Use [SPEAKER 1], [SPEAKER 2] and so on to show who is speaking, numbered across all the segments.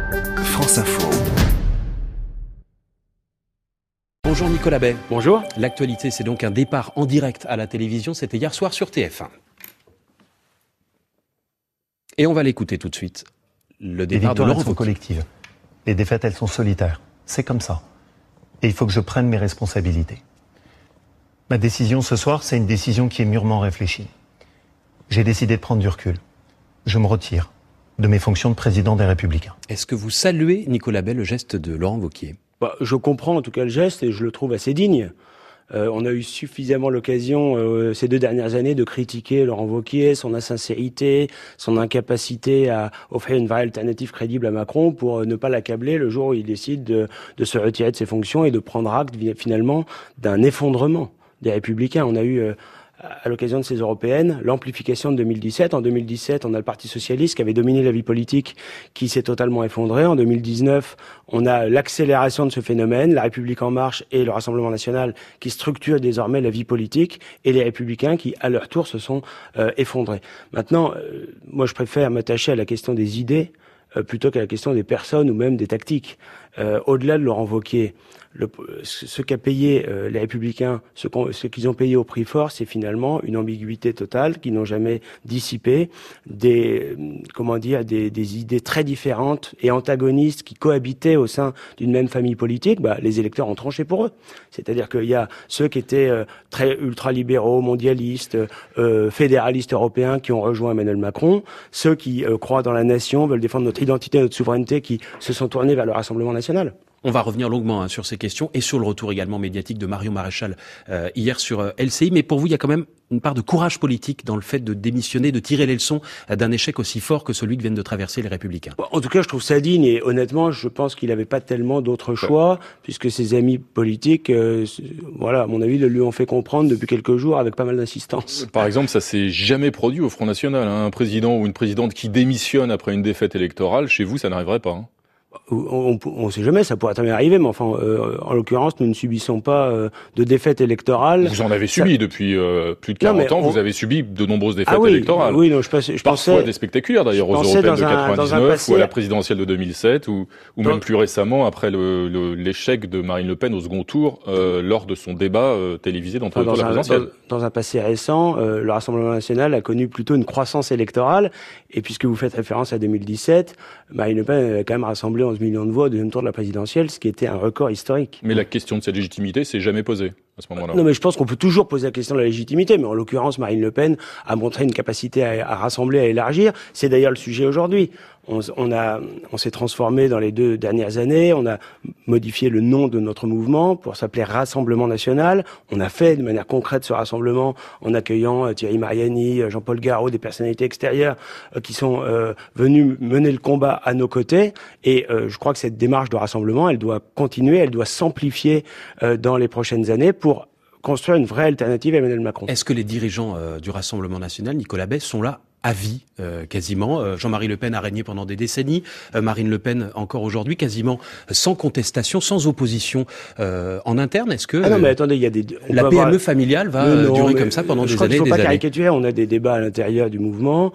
[SPEAKER 1] France Info.
[SPEAKER 2] Bonjour Nicolas Bay.
[SPEAKER 3] Bonjour.
[SPEAKER 2] L'actualité, c'est donc un départ en direct à la télévision. C'était hier soir sur TF1. Et on va l'écouter tout de suite. Le départ de Laurent Wauquiez.
[SPEAKER 4] Sont collectives. Les défaites, elles sont solitaires. C'est comme ça. Et il faut que je prenne mes responsabilités. Ma décision ce soir, c'est une décision qui est mûrement réfléchie. J'ai décidé de prendre du recul. Je me retire de mes fonctions de président des Républicains.
[SPEAKER 2] Est-ce que vous saluez, Nicolas Bay, le geste de Laurent Wauquiez ?
[SPEAKER 3] Je comprends en tout cas le geste et je le trouve assez digne. On a eu suffisamment l'occasion ces 2 dernières années de critiquer Laurent Wauquiez, son insincérité, son incapacité à offrir une vraie alternative crédible à Macron pour ne pas l'accabler le jour où il décide de se retirer de ses fonctions et de prendre acte finalement d'un effondrement des Républicains. On a eu à l'occasion de ces européennes, l'amplification de 2017. En 2017, on a le Parti socialiste qui avait dominé la vie politique, qui s'est totalement effondré. En 2019, on a l'accélération de ce phénomène, la République en marche et le Rassemblement national qui structurent désormais la vie politique, et les Républicains qui, à leur tour, se sont effondrés. Maintenant, moi, je préfère m'attacher à la question des idées plutôt qu'à la question des personnes ou même des tactiques. Au-delà de Laurent Wauquiez, ce qu'a payé les Républicains, ce qu'ils ont payé au prix fort, c'est finalement une ambiguïté totale qu'ils n'ont jamais dissipée, des idées très différentes et antagonistes qui cohabitaient au sein d'une même famille politique. Les électeurs ont tranché pour eux. C'est-à-dire qu'il y a ceux qui étaient très ultralibéraux, mondialistes, fédéralistes européens qui ont rejoint Emmanuel Macron, ceux qui croient dans la nation, veulent défendre notre identité, notre souveraineté, qui se sont tournés vers le Rassemblement national.
[SPEAKER 2] On va revenir longuement sur ces questions et sur le retour également médiatique de Marion Maréchal hier sur LCI. Mais pour vous, il y a quand même une part de courage politique dans le fait de démissionner, de tirer les leçons d'un échec aussi fort que celui que viennent de traverser les Républicains.
[SPEAKER 3] En tout cas, je trouve ça digne et honnêtement, je pense qu'il n'avait pas tellement d'autres choix puisque ses amis politiques, à mon avis, le lui ont fait comprendre depuis quelques jours avec pas mal d'insistance.
[SPEAKER 5] Par exemple, ça s'est jamais produit au Front National. Un président ou une présidente qui démissionne après une défaite électorale, chez vous, ça n'arriverait pas.
[SPEAKER 3] On sait jamais, ça pourrait très bien arriver, mais enfin, en l'occurrence, nous ne subissons pas de défaite électorale.
[SPEAKER 5] Vous en avez subi depuis plus de 40 ans, vous avez subi de nombreuses défaites électorales.
[SPEAKER 3] Oui, non, je
[SPEAKER 5] Parfois
[SPEAKER 3] pensais...
[SPEAKER 5] des spectaculaires, d'ailleurs, aux européennes de 99 ou à la présidentielle de 2007, ou même plus récemment, après l'échec de Marine Le Pen au second tour, lors de son débat télévisé dans la présidentielle.
[SPEAKER 3] Dans un passé récent, le Rassemblement national a connu plutôt une croissance électorale, et puisque vous faites référence à 2017, Marine Le Pen a quand même rassemblé 11 millions de voix au deuxième tour de la présidentielle, ce qui était un record historique.
[SPEAKER 5] Mais la question de cette légitimité s'est jamais posée à ce moment-là.
[SPEAKER 3] Non, mais je pense qu'on peut toujours poser la question de la légitimité, mais en l'occurrence, Marine Le Pen a montré une capacité à rassembler, à élargir. C'est d'ailleurs le sujet aujourd'hui. On s'est transformé dans les 2 dernières années, on a modifié le nom de notre mouvement pour s'appeler Rassemblement National. On a fait de manière concrète ce rassemblement en accueillant Thierry Mariani, Jean-Paul Garot, des personnalités extérieures qui sont venues mener le combat à nos côtés. Et je crois que cette démarche de rassemblement, elle doit continuer, elle doit s'amplifier dans les prochaines années pour construire une vraie alternative à Emmanuel Macron.
[SPEAKER 2] Est-ce que les dirigeants du Rassemblement national, Nicolas Bay, sont là à vie, quasiment? Jean-Marie Le Pen a régné pendant des décennies, Marine Le Pen encore aujourd'hui, quasiment sans contestation, sans opposition en interne. Est-ce que
[SPEAKER 3] non, mais attendez, il y a
[SPEAKER 2] la PME familiale va durer comme ça pendant des années et des années?
[SPEAKER 3] Je crois qu'il ne faut pas caricaturer, on a des débats à l'intérieur du mouvement.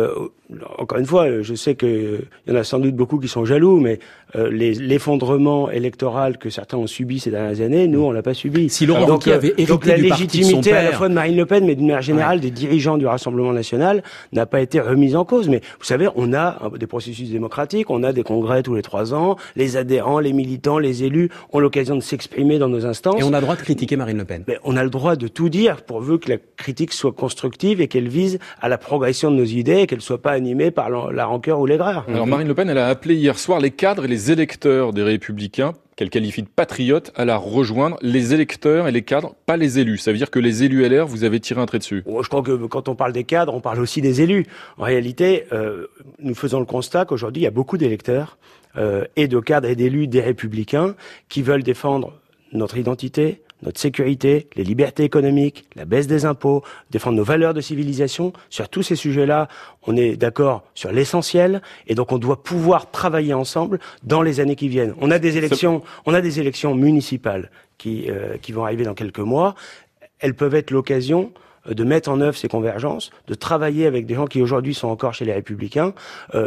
[SPEAKER 3] Encore une fois, je sais qu'il y en a sans doute beaucoup qui sont jaloux, mais l'effondrement électoral que certains ont subi ces dernières années, nous, on l'a pas subi.
[SPEAKER 2] Si Laurent Wauquiez avait hérité
[SPEAKER 3] donc la
[SPEAKER 2] du parti de son
[SPEAKER 3] légitimité
[SPEAKER 2] père,
[SPEAKER 3] à la fois de Marine Le Pen, mais d'une manière générale des dirigeants du Rassemblement national n'a pas été remise en cause. Mais vous savez, on a des processus démocratiques, on a des congrès tous les 3 ans, les adhérents, les militants, les élus ont l'occasion de s'exprimer dans nos instances.
[SPEAKER 2] Et on a le droit de critiquer Marine Le Pen.
[SPEAKER 3] Mais on a le droit de tout dire pourvu que la critique soit constructive et qu'elle vise à la progression de nos idées et qu'elle soit pas animée par la rancœur ou l'aigreur.
[SPEAKER 5] Alors Marine Le Pen, elle a appelé hier soir les cadres et les électeurs des Républicains, qu'elle qualifie de patriotes, à la rejoindre. Les électeurs et les cadres, pas les élus. Ça veut dire que les élus LR, vous avez tiré un trait dessus.
[SPEAKER 3] Je crois que quand on parle des cadres, on parle aussi des élus. En réalité, nous faisons le constat qu'aujourd'hui, il y a beaucoup d'électeurs et de cadres et d'élus des Républicains qui veulent défendre notre identité, notre sécurité, les libertés économiques, la baisse des impôts, défendre nos valeurs de civilisation. Sur tous ces sujets-là, on est d'accord sur l'essentiel, et donc on doit pouvoir travailler ensemble dans les années qui viennent. On a des élections municipales qui vont arriver dans quelques mois. Elles peuvent être l'occasion de mettre en œuvre ces convergences, de travailler avec des gens qui aujourd'hui sont encore chez les Républicains.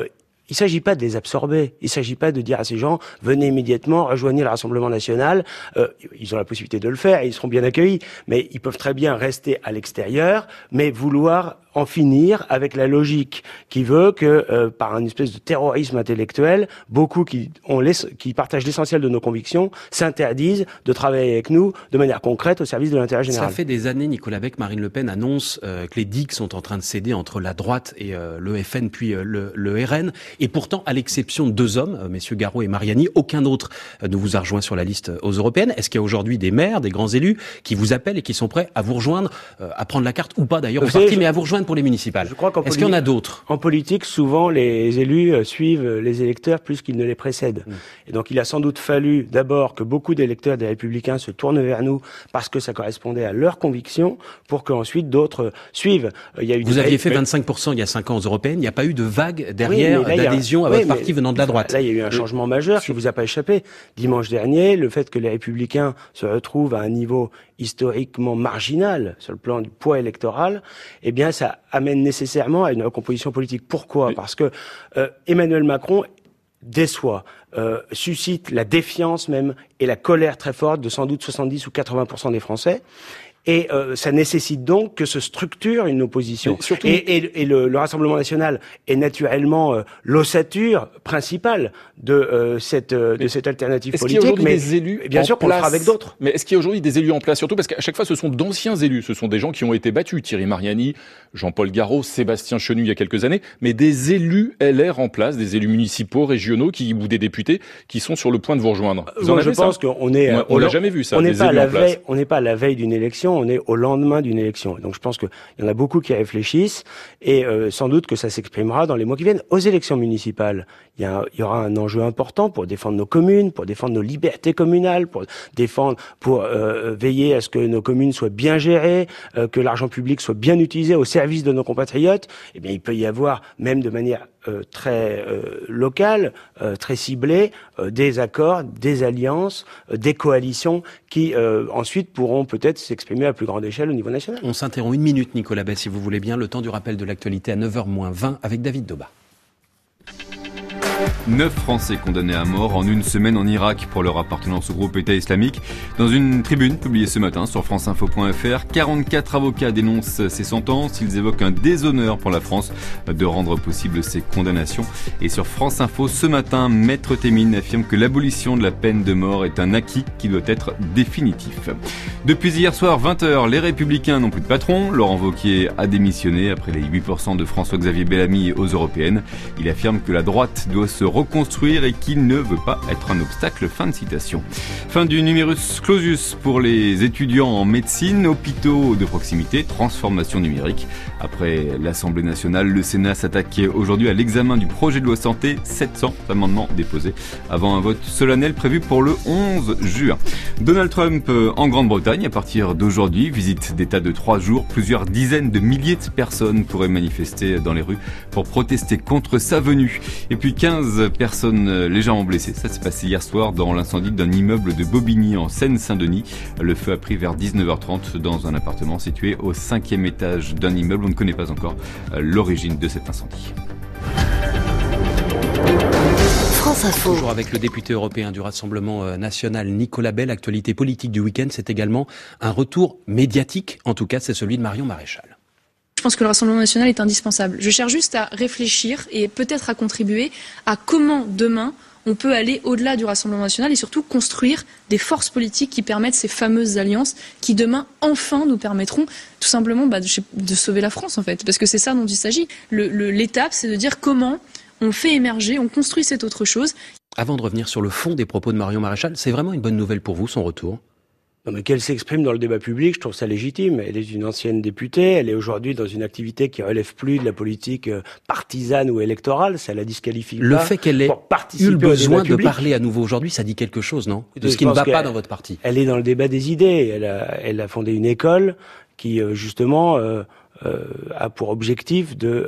[SPEAKER 3] il s'agit pas de les absorber. Il s'agit pas de dire à ces gens, venez immédiatement, rejoignez le Rassemblement national. Ils ont la possibilité de le faire et ils seront bien accueillis. Mais ils peuvent très bien rester à l'extérieur, mais vouloir en finir avec la logique qui veut que, par une espèce de terrorisme intellectuel, beaucoup qui partagent l'essentiel de nos convictions s'interdisent de travailler avec nous de manière concrète au service de l'intérêt général.
[SPEAKER 2] Ça fait des années, Nicolas Beck, Marine Le Pen annonce que les digues sont en train de céder entre la droite et le FN puis le RN. Et pourtant, à l'exception de 2 hommes, messieurs Garot et Mariani, aucun autre ne vous a rejoint sur la liste aux européennes. Est-ce qu'il y a aujourd'hui des maires, des grands élus qui vous appellent et qui sont prêts à vous rejoindre, à prendre la carte ou pas d'ailleurs au parti, mais à vous rejoindre pour les municipales? Est-ce qu'il y en a d'autres?
[SPEAKER 3] En politique, souvent, les élus suivent les électeurs plus qu'ils ne les précèdent. Et donc, il a sans doute fallu d'abord que beaucoup d'électeurs des Républicains se tournent vers nous parce que ça correspondait à leurs convictions pour qu'ensuite d'autres suivent.
[SPEAKER 2] Vous aviez fait 25% il y a 5 ans aux européennes. Il n'y a pas eu de vague derrière d'adhésion à votre parti venant de la droite.
[SPEAKER 3] Là, il y a eu un changement majeur qui vous a pas échappé. Dimanche dernier, le fait que les Républicains se retrouvent à un niveau historiquement marginal sur le plan du poids électoral, eh bien, ça amène nécessairement à une recomposition politique. Pourquoi ? Parce que Emmanuel Macron déçoit, suscite la défiance même et la colère très forte de sans doute 70 ou 80% des Français. Et ça nécessite donc que se structure une opposition. Et le Rassemblement national est naturellement l'ossature principale de cette alternative politique.
[SPEAKER 5] Mais des élus
[SPEAKER 3] bien sûr qu'on le fera avec d'autres.
[SPEAKER 5] Mais est-ce qu'il y a aujourd'hui des élus en place, surtout parce qu'à chaque fois ce sont d'anciens élus, ce sont des gens qui ont été battus, Thierry Mariani, Jean-Paul Garot, Sébastien Chenu il y a quelques années, mais des élus LR en place, des élus municipaux, régionaux ou des députés qui sont sur le point de vous rejoindre.
[SPEAKER 3] Je pense qu'on est
[SPEAKER 5] on l'a jamais vu ça.
[SPEAKER 3] On n'est pas à la veille d'une élection. On est au lendemain d'une élection. Donc je pense qu'il y en a beaucoup qui réfléchissent et sans doute que ça s'exprimera dans les mois qui viennent. Aux élections municipales, il y aura un enjeu important pour défendre nos communes, pour défendre nos libertés communales, pour veiller à ce que nos communes soient bien gérées, que l'argent public soit bien utilisé au service de nos compatriotes. Eh bien, il peut y avoir, même de manière très locale, très ciblée, des accords, des alliances, des coalitions qui ensuite pourront peut-être s'exprimer à plus grande échelle au niveau national.
[SPEAKER 2] On s'interrompt 1 minute, Nicolas Beck, si vous voulez bien, le temps du rappel de l'actualité à 9h-20 avec David Doba.
[SPEAKER 1] 9 Français condamnés à mort en une semaine en Irak pour leur appartenance au groupe État islamique. Dans une tribune publiée ce matin sur franceinfo.fr, 44 avocats dénoncent ces sentences. Ils évoquent un déshonneur pour la France de rendre possible ces condamnations. Et sur France Info, ce matin, Maître Thémine affirme que l'abolition de la peine de mort est un acquis qui doit être définitif. Depuis hier soir, 20h, les Républicains n'ont plus de patron. Laurent Wauquiez a démissionné après les 8% de François-Xavier Bellamy aux européennes. Il affirme que la droite doit se reconstruire et qu'il ne veut pas être un obstacle. Fin de citation. Fin du numerus clausus pour les étudiants en médecine, hôpitaux de proximité, transformation numérique. Après l'Assemblée nationale, le Sénat s'attaque aujourd'hui à l'examen du projet de loi santé, 700 amendements déposés avant un vote solennel prévu pour le 11 juin. Donald Trump en Grande-Bretagne à partir d'aujourd'hui, visite d'État de 3 jours, plusieurs dizaines de milliers de personnes pourraient manifester dans les rues pour protester contre sa venue. Et puis 15 personnes légèrement blessées. Ça s'est passé hier soir dans l'incendie d'un immeuble de Bobigny en Seine-Saint-Denis. Le feu a pris vers 19h30 dans un appartement situé au 5e étage d'un immeuble. On ne connaît pas encore l'origine de cet incendie.
[SPEAKER 2] France Info. Toujours avec le député européen du Rassemblement national Nicolas Beck. L'actualité politique du week-end, c'est également un retour médiatique. En tout cas, c'est celui de Marion Maréchal.
[SPEAKER 6] Je pense que le Rassemblement national est indispensable. Je cherche juste à réfléchir et peut-être à contribuer à comment demain on peut aller au-delà du Rassemblement national et surtout construire des forces politiques qui permettent ces fameuses alliances qui demain enfin nous permettront tout simplement de sauver la France en fait. Parce que c'est ça dont il s'agit. L'étape, c'est de dire comment on fait émerger, on construit cette autre chose.
[SPEAKER 2] Avant de revenir sur le fond des propos de Marion Maréchal, c'est vraiment une bonne nouvelle pour vous, son retour ?
[SPEAKER 3] Non, mais qu'elle s'exprime dans le débat public, je trouve ça légitime. Elle est une ancienne députée, elle est aujourd'hui dans une activité qui relève plus de la politique partisane ou électorale, ça la disqualifie pas.
[SPEAKER 2] Le fait qu'elle ait eu le besoin de parler à nouveau aujourd'hui, ça dit quelque chose, non ? De ce qui ne va pas dans votre parti.
[SPEAKER 3] Elle est dans le débat des idées. Elle a fondé une école qui, justement, a pour objectif de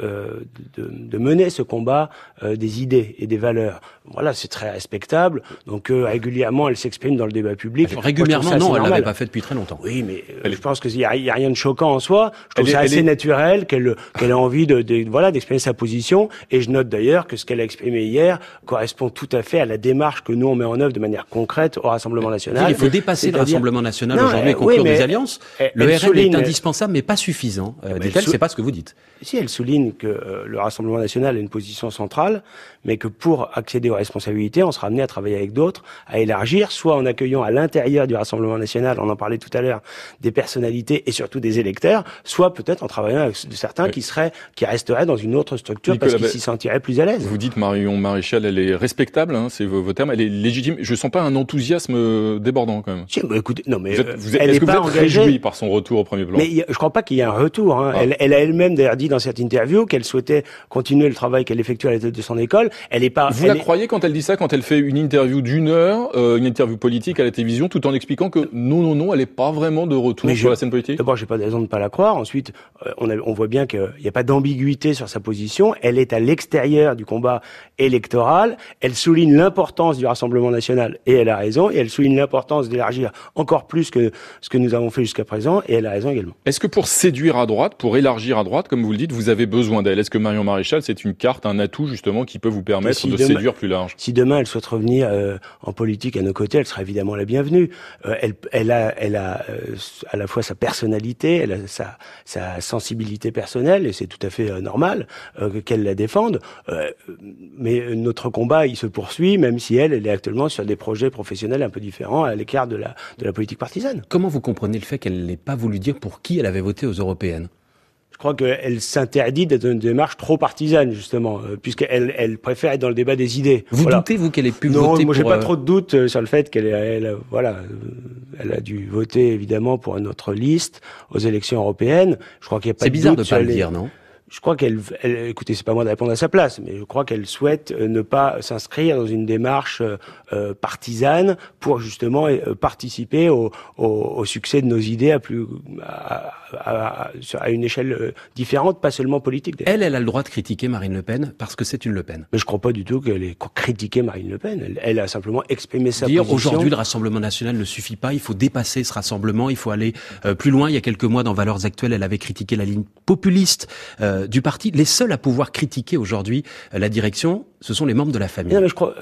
[SPEAKER 3] mener ce combat des idées et des valeurs. Voilà, c'est très respectable. Donc régulièrement, elle s'exprime dans le débat public.
[SPEAKER 2] Alors, régulièrement, non, elle l'avait pas fait depuis très longtemps.
[SPEAKER 3] Oui, mais je pense qu'il y a rien de choquant en soi. Je trouve ça assez naturel qu'elle a envie d'exprimer sa position. Et je note d'ailleurs que ce qu'elle a exprimé hier correspond tout à fait à la démarche que nous on met en œuvre de manière concrète au Rassemblement national.
[SPEAKER 2] Il faut dépasser le Rassemblement national aujourd'hui et conclure des alliances. Le RN est indispensable, mais pas suffisant. Dit-elle, c'est pas ce que vous dites.
[SPEAKER 3] Si, elle souligne que le Rassemblement national a une position centrale, mais que pour accéder aux responsabilités, on sera amené à travailler avec d'autres, à élargir, soit en accueillant à l'intérieur du Rassemblement national, on en parlait tout à l'heure, des personnalités et surtout des électeurs, soit peut-être en travaillant avec certains qui resteraient dans une autre structure parce qu'ils s'y sentiraient plus à l'aise.
[SPEAKER 5] Vous dites Marion Maréchal, elle est respectable, hein, c'est vos termes, elle est légitime. Je sens pas un enthousiasme débordant quand même.
[SPEAKER 3] Si, écoutez, non mais
[SPEAKER 5] est-ce que vous êtes réjoui par son retour au premier plan?
[SPEAKER 3] Mais je crois pas qu'il y ait un retour. Hein. Elle a elle-même d'ailleurs dit dans cette interview qu'elle souhaitait continuer le travail qu'elle effectue à la tête de son école. Elle est pas.
[SPEAKER 5] Vous la croyez quand elle dit ça, quand elle fait une interview d'une heure, une interview politique à la télévision, tout en expliquant que non, elle est pas vraiment de retour sur la scène politique?
[SPEAKER 3] D'abord, j'ai pas de raison de ne pas la croire. Ensuite, on voit bien qu'il n'y a pas d'ambiguïté sur sa position. Elle est à l'extérieur du combat électoral. Elle souligne l'importance du Rassemblement national et elle a raison. Et elle souligne l'importance d'élargir encore plus que ce que nous avons fait jusqu'à présent et elle a raison également.
[SPEAKER 5] Est-ce que pour séduire à droite, pour élargir à droite, comme vous le dites, vous avez besoin d'elle? Est-ce que Marion Maréchal, c'est une carte, un atout justement qui peut vous permettre de séduire plus large?
[SPEAKER 3] Si demain elle souhaite revenir en politique à nos côtés, elle sera évidemment la bienvenue. Elle a à la fois sa personnalité, elle a sa sensibilité personnelle et c'est tout à fait normal qu'elle la défende. Mais notre combat, il se poursuit, même si elle est actuellement sur des projets professionnels un peu différents à l'écart de la politique partisane.
[SPEAKER 2] Comment vous comprenez le fait qu'elle n'ait pas voulu dire pour qui elle avait voté aux européennes?
[SPEAKER 3] Je crois qu'elle s'interdit d'être dans une démarche trop partisane, justement, puisqu'elle préfère être dans le débat des idées.
[SPEAKER 2] Vous doutez, vous, qu'elle ait pu voter pour...
[SPEAKER 3] Non, moi j'ai pas trop de doutes sur le fait elle a dû voter, évidemment, pour notre liste aux élections européennes. Je crois qu'il n'y a pas de doute.
[SPEAKER 2] C'est bizarre de pas le dire, non?
[SPEAKER 3] Je crois écoutez, c'est pas moi de répondre à sa place, mais je crois qu'elle souhaite ne pas s'inscrire dans une démarche partisane pour justement participer au succès de nos idées à une échelle différente, pas seulement politique.
[SPEAKER 2] Elle a le droit de critiquer Marine Le Pen parce que c'est une Le Pen.
[SPEAKER 3] Mais je crois pas du tout qu'elle ait critiqué Marine Le Pen. Elle a simplement exprimé sa position.
[SPEAKER 2] Aujourd'hui, le Rassemblement national ne suffit pas. Il faut dépasser ce rassemblement. Il faut aller plus loin. Il y a quelques mois, dans Valeurs actuelles, elle avait critiqué la ligne populiste du parti. Les seuls à pouvoir critiquer aujourd'hui la direction, ce sont les membres de la famille.
[SPEAKER 3] Non, mais je crois,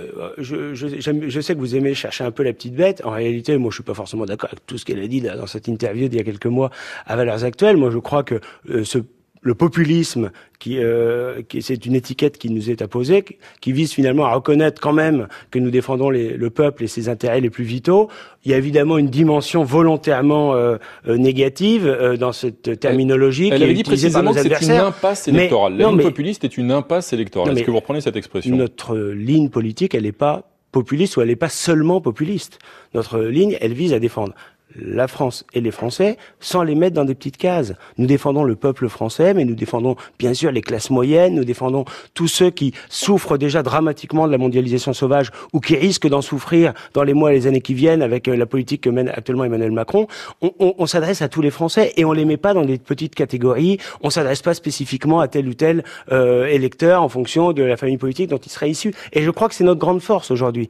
[SPEAKER 3] je sais que vous aimez chercher un peu la petite bête. En réalité, moi, je suis pas forcément d'accord avec tout ce qu'elle a dit dans cette interview d'il y a quelques mois à Valeurs actuelles. Moi, je crois que le populisme, qui c'est une étiquette qui nous est apposée, qui vise finalement à reconnaître quand même que nous défendons le peuple et ses intérêts les plus vitaux. Il y a évidemment une dimension volontairement négative dans cette terminologie.
[SPEAKER 5] Elle avait dit précisément que c'est une impasse électorale. La ligne populiste est une impasse électorale. Est-ce que vous reprenez cette expression?
[SPEAKER 3] Notre ligne politique, elle n'est pas populiste ou elle n'est pas seulement populiste. Notre ligne, elle vise à défendre la France et les Français sans les mettre dans des petites cases. Nous défendons le peuple français, mais nous défendons bien sûr les classes moyennes, nous défendons tous ceux qui souffrent déjà dramatiquement de la mondialisation sauvage ou qui risquent d'en souffrir dans les mois et les années qui viennent avec la politique que mène actuellement Emmanuel Macron. On s'adresse à tous les Français et on les met pas dans des petites catégories. On s'adresse pas spécifiquement à tel ou tel électeur en fonction de la famille politique dont il serait issu. Et je crois que c'est notre grande force aujourd'hui.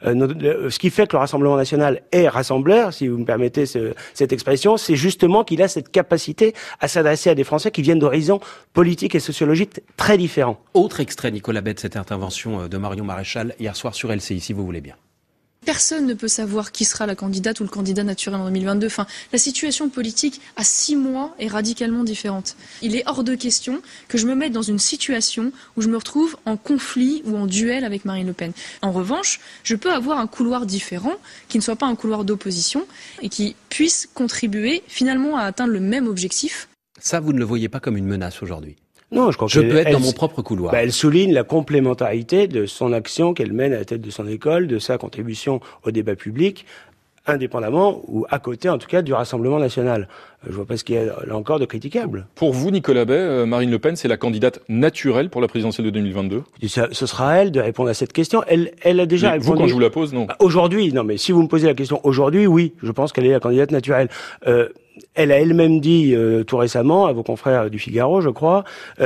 [SPEAKER 3] Ce qui fait que le Rassemblement national est rassembleur, si vous me permettez cette expression, c'est justement qu'il a cette capacité à s'adresser à des Français qui viennent d'horizons politiques et sociologiques très différents.
[SPEAKER 2] Autre extrait, Nicolas Bête, cette intervention de Marion Maréchal hier soir sur LCI, si vous voulez bien.
[SPEAKER 6] Personne ne peut savoir qui sera la candidate ou le candidat naturel en 2022. Enfin, la situation politique à 6 mois est radicalement différente. Il est hors de question que je me mette dans une situation où je me retrouve en conflit ou en duel avec Marine Le Pen. En revanche, je peux avoir un couloir différent, qui ne soit pas un couloir d'opposition, et qui puisse contribuer finalement à atteindre le même objectif.
[SPEAKER 2] Ça, vous ne le voyez pas comme une menace aujourd'hui?
[SPEAKER 3] Non, je crois
[SPEAKER 2] je peux être dans mon propre couloir.
[SPEAKER 3] Elle souligne la complémentarité de son action qu'elle mène à la tête de son école, de sa contribution au débat public, indépendamment ou à côté, en tout cas, du Rassemblement national. Je vois pas ce qu'il y a là encore de critiquable.
[SPEAKER 5] Pour vous, Nicolas Bay, Marine Le Pen, c'est la candidate naturelle pour la présidentielle de 2022 ?
[SPEAKER 3] Ce sera à elle de répondre à cette question. Elle a déjà répondu.
[SPEAKER 5] Vous, quand je vous la pose, non ?
[SPEAKER 3] Aujourd'hui, non, mais si vous me posez la question aujourd'hui, oui, je pense qu'elle est la candidate naturelle. elle a elle-même dit tout récemment à vos confrères du Figaro, je crois,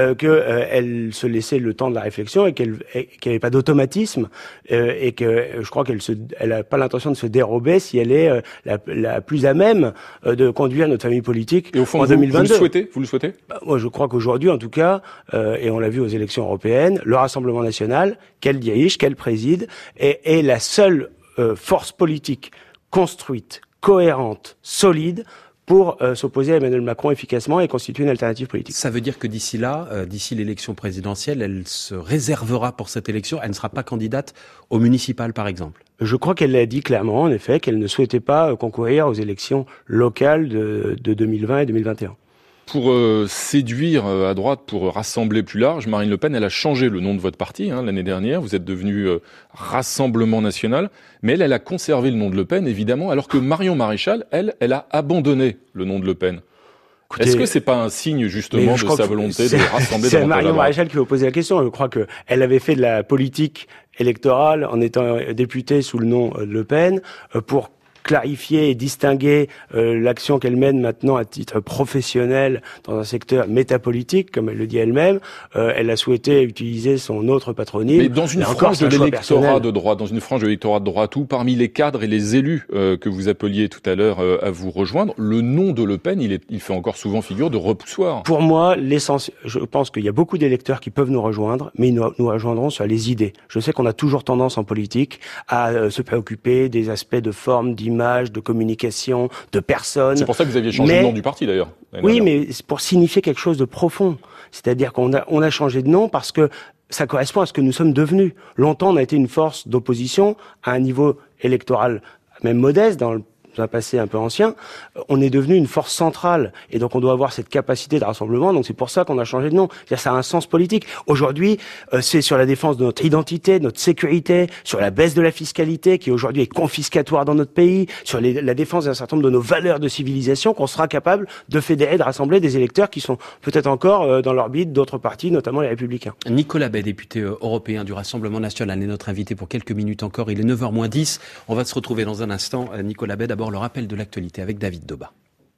[SPEAKER 3] qu'elle se laissait le temps de la réflexion et qu'elle n'avait pas d'automatisme et que je crois elle n'a pas l'intention de se dérober si elle est la plus à même de conduire notre famille politique
[SPEAKER 5] et au fond,
[SPEAKER 3] en 2022.
[SPEAKER 5] Vous le souhaitez
[SPEAKER 3] Moi, je crois qu'aujourd'hui, en tout cas, et on l'a vu aux élections européennes, le Rassemblement national, qu'elle dirige, qu'elle préside, est la seule force politique construite, cohérente, solide, pour s'opposer à Emmanuel Macron efficacement et constituer une alternative politique.
[SPEAKER 2] Ça veut dire que d'ici là, d'ici l'élection présidentielle, elle se réservera pour cette élection, elle ne sera pas candidate au municipal, par exemple?
[SPEAKER 3] Je crois qu'elle l'a dit clairement, en effet, qu'elle ne souhaitait pas concourir aux élections locales de 2020 et 2021.
[SPEAKER 5] Pour séduire à droite, pour rassembler plus large, Marine Le Pen, elle a changé le nom de votre parti l'année dernière. Vous êtes devenu Rassemblement National, mais elle a conservé le nom de Le Pen, évidemment, alors que Marion Maréchal, elle a abandonné le nom de Le Pen. Écoutez, est-ce que c'est pas un signe justement de sa volonté de rassembler davantage?
[SPEAKER 3] C'est Marion Maréchal qui va poser la question. Je crois que elle avait fait de la politique électorale en étant députée sous le nom Le Pen pour clarifier et distinguer l'action qu'elle mène maintenant à titre professionnel dans un secteur métapolitique, comme elle le dit elle-même. Elle a souhaité utiliser son autre patronyme.
[SPEAKER 5] Mais dans une frange de l'électorat de droite, où parmi les cadres et les élus que vous appeliez tout à l'heure à vous rejoindre, le nom de Le Pen, il fait encore souvent figure de repoussoir.
[SPEAKER 3] Pour moi, l'essentiel, je pense qu'il y a beaucoup d'électeurs qui peuvent nous rejoindre, mais ils nous rejoindront sur les idées. Je sais qu'on a toujours tendance en politique à se préoccuper des aspects de forme, d'image, de communication, de personnes.
[SPEAKER 5] C'est pour ça que vous aviez changé le nom du parti d'ailleurs.
[SPEAKER 3] Oui, mais c'est pour signifier quelque chose de profond. C'est-à-dire qu'on a changé de nom parce que ça correspond à ce que nous sommes devenus. Longtemps, on a été une force d'opposition à un niveau électoral même modeste dans un passé un peu ancien, on est devenu une force centrale. Et donc, on doit avoir cette capacité de rassemblement. Donc, c'est pour ça qu'on a changé de nom. C'est-à-dire, ça a un sens politique. Aujourd'hui, c'est sur la défense de notre identité, de notre sécurité, sur la baisse de la fiscalité, qui aujourd'hui est confiscatoire dans notre pays, sur la défense d'un certain nombre de nos valeurs de civilisation, qu'on sera capable de fédérer, de rassembler des électeurs qui sont peut-être encore dans l'orbite d'autres partis, notamment les Républicains.
[SPEAKER 2] Nicolas Bay, député européen du Rassemblement national, est notre invité pour quelques minutes encore. Il est 9h moins 10. On va se retrouver dans un instant. Nicolas Bay, d'abord le rappel de l'actualité avec David Doba.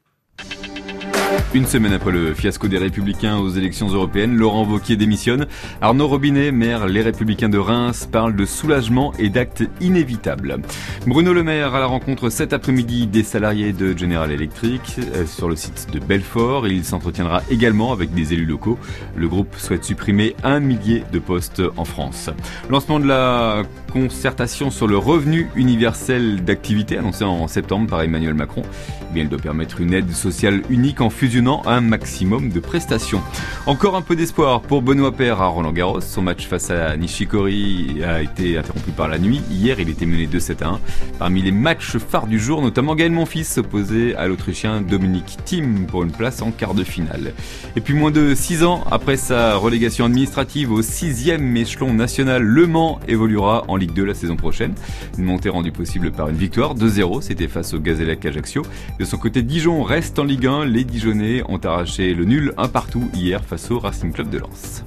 [SPEAKER 1] Une semaine après le fiasco des Républicains aux élections européennes, Laurent Wauquiez démissionne. Arnaud Robinet, maire Les Républicains de Reims, parle de soulagement et d'actes inévitables. Bruno Le Maire à la rencontre cet après-midi des salariés de General Electric sur le site de Belfort. Il s'entretiendra également avec des élus locaux. Le groupe souhaite supprimer 1 millier de postes en France. Lancement de la concertation sur le revenu universel d'activité annoncé en septembre par Emmanuel Macron. Eh bien, elle doit permettre une aide sociale unique en fusionnant un maximum de prestations. Encore un peu d'espoir pour Benoît Paire à Roland-Garros. Son match face à Nishikori a été interrompu par la nuit. Hier, il était mené 2-7-1. Parmi les matchs phares du jour, notamment Gaël Monfils s'opposait à l'Autrichien Dominic Thiem pour une place en quart de finale. Et puis moins de 6 ans après sa relégation administrative au 6e échelon national, Le Mans évoluera en Ligue 2 la saison prochaine. Une montée rendue possible par une victoire 2-0, c'était face au Gazélec Ajaccio. De son côté, Dijon reste en Ligue 1. Les Dijonais ont arraché le nul 1-1 hier face au Racing Club de Lens.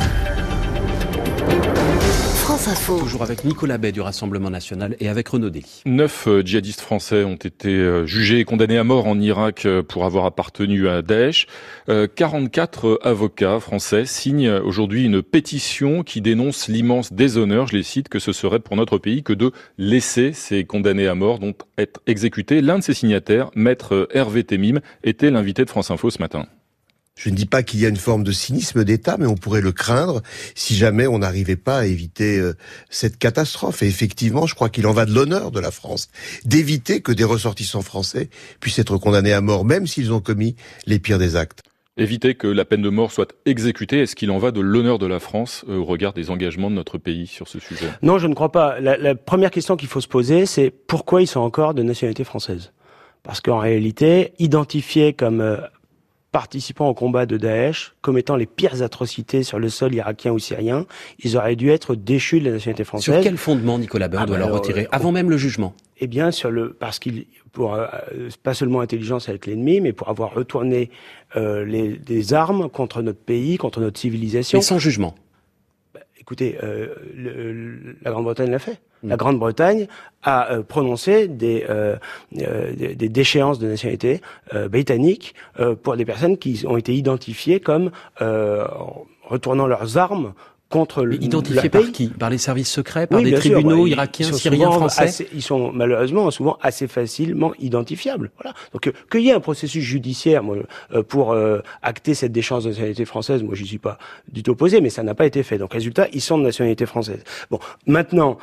[SPEAKER 7] France Info.
[SPEAKER 2] Toujours avec Nicolas Bay du Rassemblement national et avec Renaud Dely.
[SPEAKER 5] 9 djihadistes français ont été jugés et condamnés à mort en Irak pour avoir appartenu à Daesh. 44 avocats français signent aujourd'hui une pétition qui dénonce l'immense déshonneur, je les cite, que ce serait pour notre pays que de laisser ces condamnés à mort donc être exécutés. L'un de ces signataires, maître Hervé Temim, était l'invité de France Info ce matin.
[SPEAKER 8] Je ne dis pas qu'il y a une forme de cynisme d'État, mais on pourrait le craindre si jamais on n'arrivait pas à éviter cette catastrophe. Et effectivement, je crois qu'il en va de l'honneur de la France d'éviter que des ressortissants français puissent être condamnés à mort, même s'ils ont commis les pires des actes.
[SPEAKER 5] Éviter que la peine de mort soit exécutée, est-ce qu'il en va de l'honneur de la France au regard des engagements de notre pays sur ce sujet ?
[SPEAKER 3] Non, je ne crois pas. La première question qu'il faut se poser, c'est pourquoi ils sont encore de nationalité française ? Parce qu'en réalité, identifiés comme participant au combat de Daesh, commettant les pires atrocités sur le sol irakien ou syrien, ils auraient dû être déchus de la nationalité française.
[SPEAKER 2] Sur quel fondement, Nicolas Bay, doit leur retirer avant même le jugement ?
[SPEAKER 3] Eh bien, parce qu'il pour pas seulement intelligence avec l'ennemi, mais pour avoir retourné des armes contre notre pays, contre notre civilisation.
[SPEAKER 2] Mais sans jugement.
[SPEAKER 3] Écoutez, la Grande-Bretagne l'a fait. La Grande-Bretagne a prononcé des déchéances de nationalité britannique pour des personnes qui ont été identifiées comme retournant leurs armes contre le
[SPEAKER 2] identifiés par qui? Par les services secrets, par des tribunaux irakiens, syriens, français.
[SPEAKER 3] Ils sont malheureusement souvent assez facilement identifiables. Voilà. Donc qu'il y ait un processus judiciaire pour acter cette déchéance de nationalité française, moi j'y suis pas du tout opposé, mais ça n'a pas été fait. Donc résultat, ils sont de nationalité française. Bon, maintenant.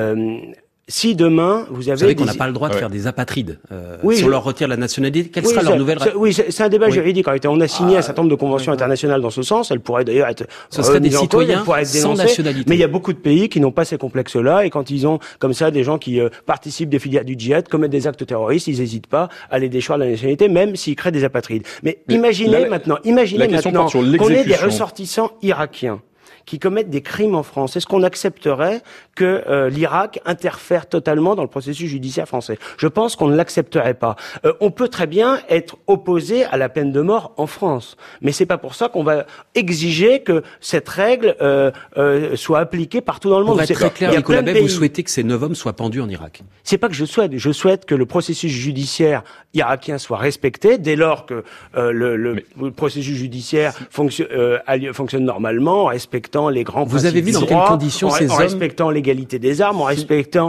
[SPEAKER 3] Si demain, vous
[SPEAKER 2] savez qu'on n'a pas le droit de faire des apatrides,
[SPEAKER 3] si
[SPEAKER 2] on leur retire la nationalité, quelle sera leur nouvelle...
[SPEAKER 3] Oui, c'est un débat juridique. On a signé un certain nombre de conventions internationales dans ce sens. Elles pourraient d'ailleurs être...
[SPEAKER 2] Ce seraient des citoyens sans nationalité.
[SPEAKER 3] Mais il y a beaucoup de pays qui n'ont pas ces complexes-là, et quand ils ont, comme ça, des gens qui participent des filières du djihad, commettent des actes terroristes, ils n'hésitent pas à les déchoir de la nationalité, même s'ils créent des apatrides. Mais imaginez maintenant qu'on ait des ressortissants irakiens qui commettent des crimes en France. Est-ce qu'on accepterait que l'Irak interfère totalement dans le processus judiciaire français? Je pense qu'on ne l'accepterait pas. On peut très bien être opposé à la peine de mort en France, mais c'est pas pour ça qu'on va exiger que cette règle soit appliquée partout dans le monde.
[SPEAKER 2] Pour être très clair, Nicolas Bay, vous souhaitez que ces 9 hommes soient pendus en Irak? C'est
[SPEAKER 3] pas que je souhaite que le processus judiciaire irakien soit respecté dès lors que le processus judiciaire fonctionne normalement, en respectant les grands principes.
[SPEAKER 2] Vous avez vu dans quelles conditions ces hommes...
[SPEAKER 3] En respectant l'égalité des armes, en respectant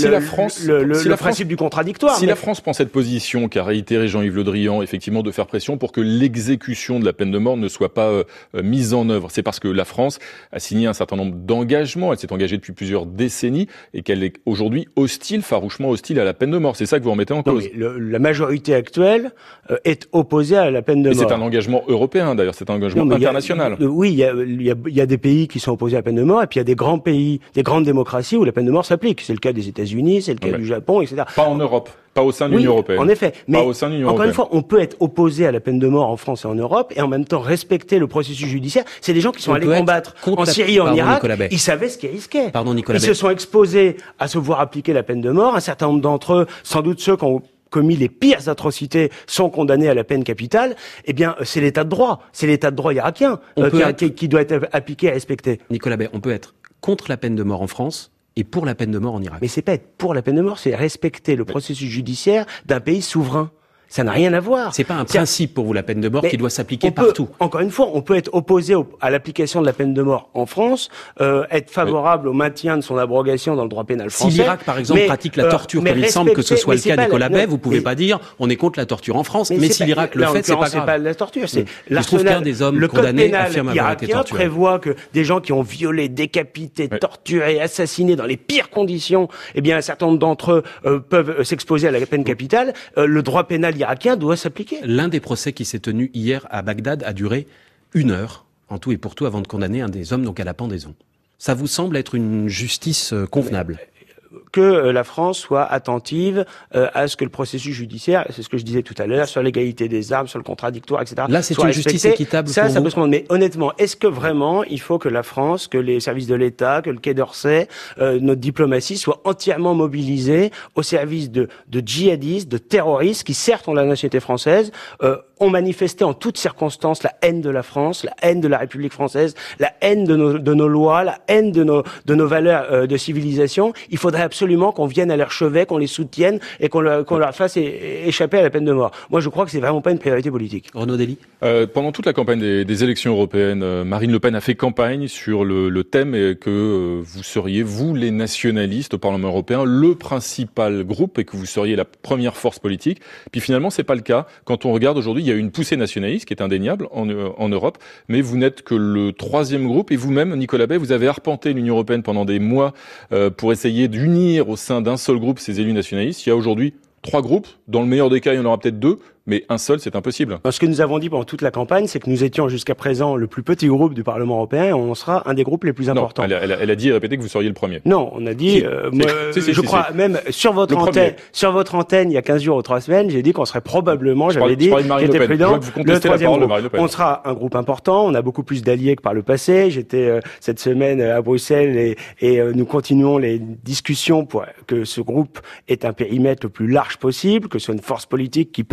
[SPEAKER 3] le principe du contradictoire.
[SPEAKER 5] Si la France prend cette position qu'a réitéré Jean-Yves Le Drian, effectivement, de faire pression pour que l'exécution de la peine de mort ne soit pas mise en œuvre, c'est parce que la France a signé un certain nombre d'engagements, elle s'est engagée depuis plusieurs décennies, et qu'elle est aujourd'hui farouchement hostile à la peine de mort. C'est ça que vous remettez en cause.
[SPEAKER 3] La majorité actuelle est opposée à la peine de mort.
[SPEAKER 5] Et c'est un engagement européen, d'ailleurs, c'est un engagement international.
[SPEAKER 3] Il y a des pays qui sont opposés à la peine de mort, et puis il y a des grands pays, des grandes démocraties où la peine de mort s'applique. C'est le cas des États-Unis, c'est le cas du Japon, etc.
[SPEAKER 5] Pas en Europe, pas au sein de l'Union européenne.
[SPEAKER 3] En effet, mais encore une fois, on peut être opposé à la peine de mort en France et en Europe, et en même temps respecter le processus judiciaire. C'est des gens qui sont allés combattre en Syrie et en Irak. Ils savaient ce qu'ils risquaient. Ils se sont exposés à se voir appliquer la peine de mort. Un certain nombre d'entre eux, sans doute ceux qui ont commis les pires atrocités, sont condamnés à la peine capitale. Eh bien, c'est l'état de droit. C'est l'état de droit irakien qui doit être appliqué et respecté.
[SPEAKER 2] Nicolas Bay, on peut être contre la peine de mort en France et pour la peine de mort en Irak.
[SPEAKER 3] Mais c'est pas être pour la peine de mort, c'est respecter le processus judiciaire d'un pays souverain. Ça n'a rien à voir.
[SPEAKER 2] C'est pas un principe pour vous, la peine de mort, qui doit s'appliquer partout.
[SPEAKER 3] Encore une fois, on peut être opposé à l'application de la peine de mort en France, être favorable au maintien de son abrogation dans le droit pénal français.
[SPEAKER 2] Si l'Irak, par exemple, pratique la torture, comme il semble que ce soit le cas, Nicolas Bay, vous pouvez pas dire on est contre la torture en France, mais si l'Irak le fait, c'est pas grave.
[SPEAKER 3] C'est pas la torture, c'est
[SPEAKER 2] l'arsenal. Des hommes condamnés affirment avoir été torturés.
[SPEAKER 3] Le code pénal prévoit que des gens qui ont violé, décapité, torturé, assassiné dans les pires conditions, eh bien, un certain nombre d'entre eux peuvent s'exposer à la peine capitale. Le droit pénal irakien doit s'appliquer.
[SPEAKER 2] L'un des procès qui s'est tenu hier à Bagdad a duré 1 heure, en tout et pour tout, avant de condamner un des hommes donc à la pendaison. Ça vous semble être une justice convenable ?
[SPEAKER 3] Que la France soit attentive à ce que le processus judiciaire, c'est ce que je disais tout à l'heure, sur l'égalité des armes, sur le contradictoire, etc.
[SPEAKER 2] Là, c'est une justice équitable pour vous ?
[SPEAKER 3] Ça peut se demander. Mais honnêtement, est-ce que vraiment il faut que la France, que les services de l'État, que le Quai d'Orsay, notre diplomatie soient entièrement mobilisés au service de djihadistes, de terroristes qui certes ont la nationalité française, ont manifesté en toutes circonstances la haine de la France, la haine de la République française, la haine de nos lois, la haine de nos valeurs de civilisation. Il faudrait absolument qu'on vienne à leur chevet, qu'on les soutienne et qu'on leur fasse échapper à la peine de mort. Moi, je crois que c'est vraiment pas une priorité politique.
[SPEAKER 2] Renaud Dely.
[SPEAKER 5] Pendant toute la campagne des élections européennes, Marine Le Pen a fait campagne sur le thème que vous seriez, vous les nationalistes au Parlement européen, le principal groupe et que vous seriez la première force politique. Puis finalement, c'est pas le cas. Quand on regarde aujourd'hui, il y a une poussée nationaliste qui est indéniable en Europe, mais vous n'êtes que le 3e groupe et vous-même, Nicolas Bay, vous avez arpenté l'Union européenne pendant des mois pour essayer d'unir au sein d'un seul groupe ces élus nationalistes. Il y a aujourd'hui 3 groupes. Dans le meilleur des cas, il y en aura peut-être 2. Mais un seul, c'est impossible.
[SPEAKER 3] Ce que nous avons dit pendant toute la campagne, c'est que nous étions jusqu'à présent le plus petit groupe du Parlement européen et on sera un des groupes les plus importants.
[SPEAKER 5] Non, elle a dit et répété que vous seriez le premier.
[SPEAKER 3] Non, on a dit, je crois même sur votre antenne, il y a 15 jours ou 3 semaines, j'ai dit qu'on serait probablement, j'étais prudent, le 3e groupe. On sera un groupe important, on a beaucoup plus d'alliés que par le passé. J'étais cette semaine à Bruxelles et nous continuons les discussions pour que ce groupe ait un périmètre le plus large possible, que ce soit une force politique qui pèse le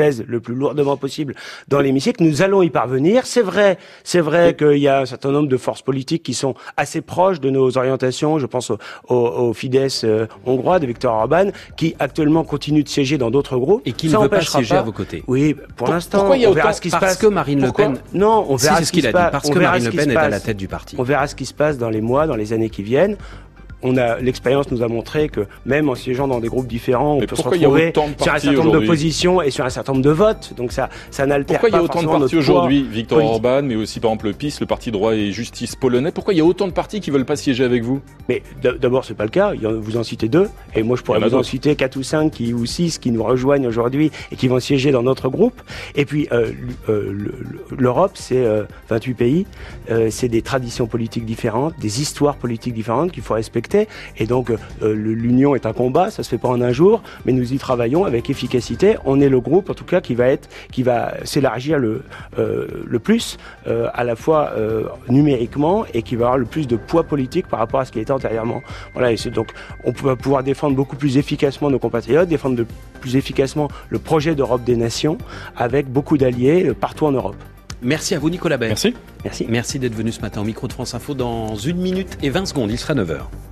[SPEAKER 3] plus lourdement possible dans l'hémicycle. Nous allons y parvenir. C'est vrai qu'il y a un certain nombre de forces politiques qui sont assez proches de nos orientations. Je pense au Fidesz hongrois de Viktor Orban, qui actuellement continue de siéger dans d'autres groupes.
[SPEAKER 2] Et qui ne veut pas siéger à vos côtés.
[SPEAKER 3] Oui, pour l'instant,
[SPEAKER 5] pourquoi il y a
[SPEAKER 3] on verra
[SPEAKER 5] autant-
[SPEAKER 3] ce qui se passe.
[SPEAKER 2] Parce que Marine Le Pen...
[SPEAKER 3] Non, on verra
[SPEAKER 2] c'est ce qu'il a dit. Parce que Marine Le Pen est à la tête du parti.
[SPEAKER 3] On verra ce qui se passe dans les mois, dans les années qui viennent. L'expérience nous a montré que même en siégeant dans des groupes différents, on
[SPEAKER 5] Mais
[SPEAKER 3] peut se
[SPEAKER 5] pourquoi il y a
[SPEAKER 3] retrouver
[SPEAKER 5] autant de
[SPEAKER 3] sur un
[SPEAKER 5] partis
[SPEAKER 3] certain nombre de
[SPEAKER 5] aujourd'hui
[SPEAKER 3] positions et sur un certain nombre de votes. Donc ça n'altère pas
[SPEAKER 5] Pourquoi il y a autant de
[SPEAKER 3] forcément
[SPEAKER 5] partis
[SPEAKER 3] notre poids
[SPEAKER 5] aujourd'hui, Viktor
[SPEAKER 3] politique.
[SPEAKER 5] Orban, mais aussi par exemple le PiS, le Parti droit et justice polonais? Pourquoi il y a autant de partis qui veulent pas siéger avec vous?
[SPEAKER 3] Mais d'abord, c'est pas le cas. Vous en citez 2, et moi je pourrais
[SPEAKER 5] Il y en a
[SPEAKER 3] vous en
[SPEAKER 5] d'autres.
[SPEAKER 3] citer 4 ou 5 ou 6 qui nous rejoignent aujourd'hui et qui vont siéger dans notre groupe. Et puis l'Europe, c'est 28 pays, c'est des traditions politiques différentes, des histoires politiques différentes qu'il faut respecter. Et donc l'union est un combat, ça se fait pas en un jour, mais nous y travaillons avec efficacité. On est le groupe, en tout cas, qui va s'élargir le plus, à la fois numériquement, et qui va avoir le plus de poids politique par rapport à ce qui était antérieurement. Voilà, et donc on va pouvoir défendre beaucoup plus efficacement nos compatriotes, défendre plus efficacement le projet d'Europe des nations, avec beaucoup d'alliés partout en Europe.
[SPEAKER 2] Merci à vous, Nicolas Bay.
[SPEAKER 5] Merci.
[SPEAKER 3] Merci.
[SPEAKER 2] Merci d'être venu ce matin au micro de France Info. Dans 1 minute et 20 secondes, il sera 9h.